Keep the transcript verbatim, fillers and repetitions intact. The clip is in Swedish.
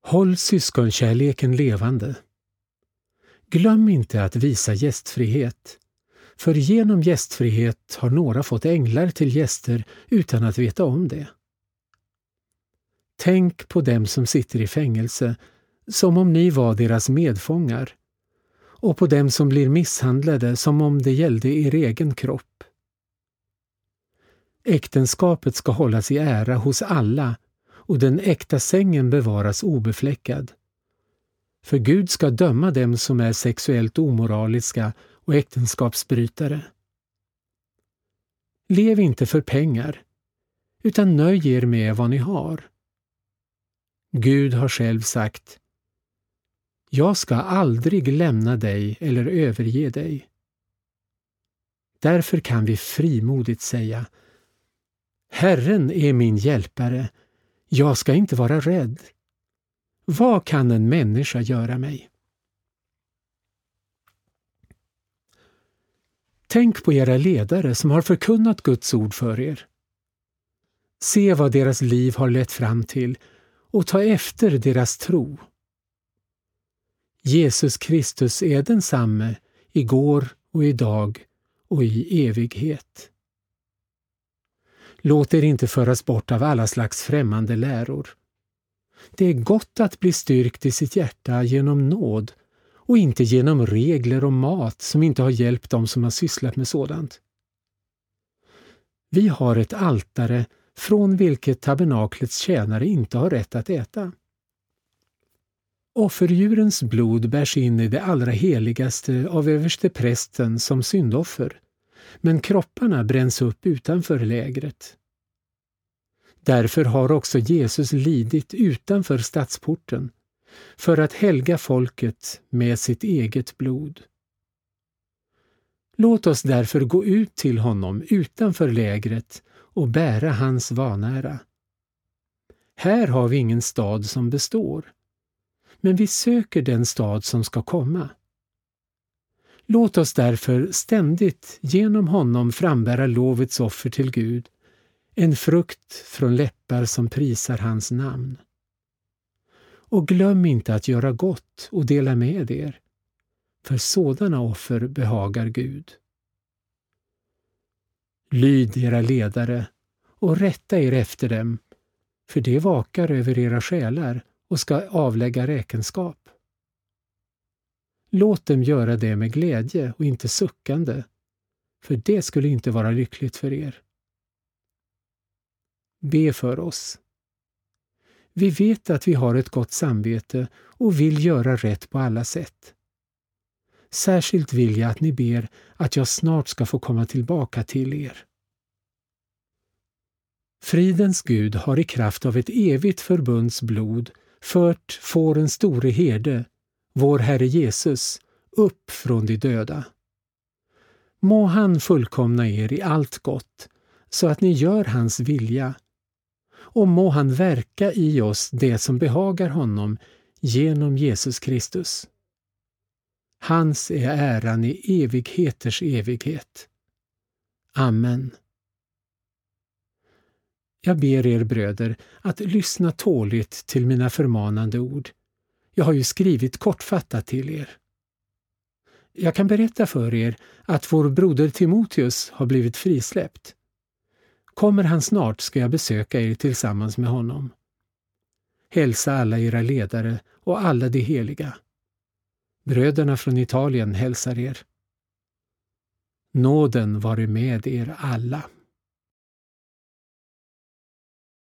Håll syskonkärleken levande. Glöm inte att visa gästfrihet, för genom gästfrihet har några fått änglar till gäster utan att veta om det. Tänk på dem som sitter i fängelse, som om ni var deras medfångar, och på dem som blir misshandlade som om det gällde er egen kropp. Äktenskapet ska hållas i ära hos alla, och den äkta sängen bevaras obefläckad. För Gud ska döma dem som är sexuellt omoraliska och äktenskapsbrytare. Lev inte för pengar, utan nöj er med vad ni har. Gud har själv sagt: jag ska aldrig lämna dig eller överge dig. Därför kan vi frimodigt säga: Herren är min hjälpare, jag ska inte vara rädd. Vad kan en människa göra mig? Tänk på era ledare som har förkunnat Guds ord för er. Se vad deras liv har lett fram till och ta efter deras tro. Jesus Kristus är densamme igår och idag och i evighet. Låt er inte föras bort av alla slags främmande läror. Det är gott att bli styrkt i sitt hjärta genom nåd och inte genom regler och mat som inte har hjälpt dem som har sysslat med sådant. Vi har ett altare från vilket tabernaklets tjänare inte har rätt att äta. Offerdjurens blod bärs in i det allra heligaste av översteprästen som syndoffer, men kropparna bränns upp utanför lägret. Därför har också Jesus lidit utanför stadsporten, för att helga folket med sitt eget blod. Låt oss därför gå ut till honom utanför lägret och bära hans vanära. Här har vi ingen stad som består, men vi söker den stad som ska komma. Låt oss därför ständigt genom honom frambära lovets offer till Gud, en frukt från läppar som prisar hans namn. Och glöm inte att göra gott och dela med er, för sådana offer behagar Gud. Lyd era ledare och rätta er efter dem, för det vakar över era själar och ska avlägga räkenskap. Låt dem göra det med glädje och inte suckande, för det skulle inte vara lyckligt för er. Be för oss. Vi vet att vi har ett gott samvete och vill göra rätt på alla sätt. Särskilt vill jag att ni ber att jag snart ska få komma tillbaka till er. Fridens Gud har i kraft av ett evigt förbunds blod fört fårens store herde, vår Herre Jesus, upp från de döda. Må han fullkomna er i allt gott, så att ni gör hans vilja, och må han verka i oss det som behagar honom genom Jesus Kristus. Hans är äran i evigheters evighet. Amen. Jag ber er bröder att lyssna tåligt till mina förmanande ord. Jag har ju skrivit kortfattat till er. Jag kan berätta för er att vår broder Timoteus har blivit frisläppt. Kommer han snart ska jag besöka er tillsammans med honom. Hälsa alla era ledare och alla de heliga. Bröderna från Italien hälsar er. Nåden vare med er alla.